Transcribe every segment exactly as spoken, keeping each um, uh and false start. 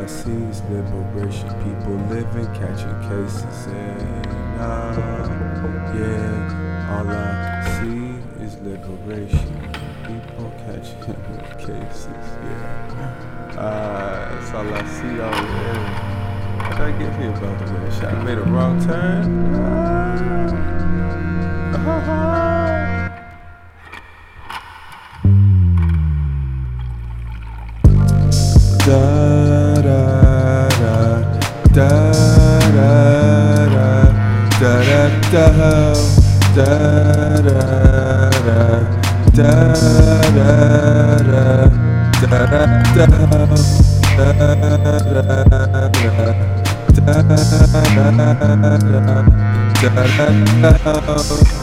see is liberation. People living, catching cases, and uh, yeah, all I see is liberation. People catching cases, yeah. Uh, that's all I see out here. How did I get here, by the way? Should I have made a wrong turn? Uh, Da da da da da da da da da da da da da da da da da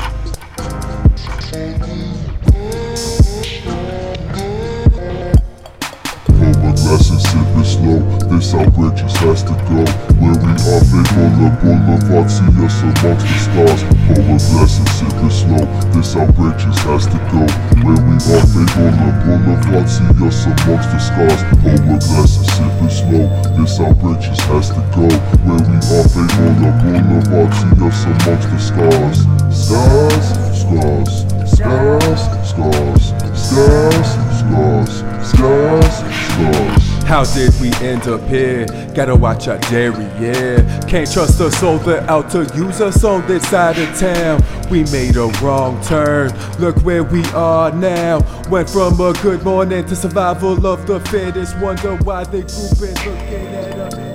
Blessing, sip it slow, this outbreak just has to go. Where we are, fake on the boulevard, see us amongst the stars. Over blessing, sip it slow, this outbreak just has to go. Where we are, fake on the boulevard, see us amongst the stars. Over blessing, sip it slow, this outbreak just has to go. Where we are, fake on the boulevard, see us amongst the stars. Scars, scars, scars, scars, scars, scars, scars, scars. How did we end up here? Gotta watch our dairy, yeah. Can't trust a soul, they're out to use us on this side of town. We made a wrong turn, look where we are now. Went from a good morning to survival of the fittest. Wonder why they grouping looking at us.